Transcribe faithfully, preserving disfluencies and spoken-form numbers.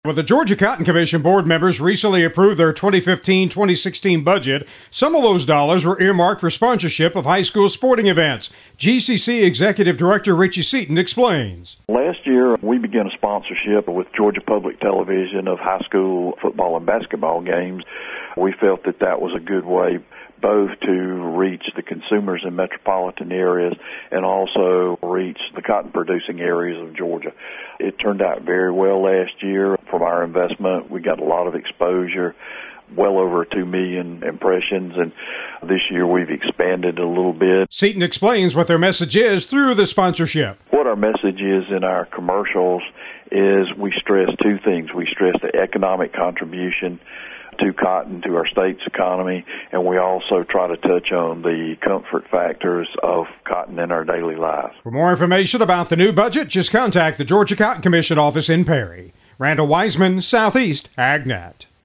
Well, the Georgia Cotton Commission board members recently approved their twenty fifteen twenty sixteen budget. Some of those dollars were earmarked for sponsorship of high school sporting events. G C C Executive Director Richie Seaton explains. Last year, we began a sponsorship with Georgia Public Television of high school football and basketball games. We felt that that was a good way both to reach the consumers in metropolitan areas and also reach the cotton-producing areas of Georgia. It turned out very well last year. From our investment, we got a lot of exposure, well over two million impressions, and this year we've expanded a little bit. Seaton explains what their message is through the sponsorship. What our message is in our commercials is we stress two things. We stress the economic contribution to cotton, to our state's economy, and we also try to touch on the comfort factors of cotton in our daily lives. For more information about the new budget, just contact the Georgia Cotton Commission office in Perry. Randall Wiseman, Southeast AgNet.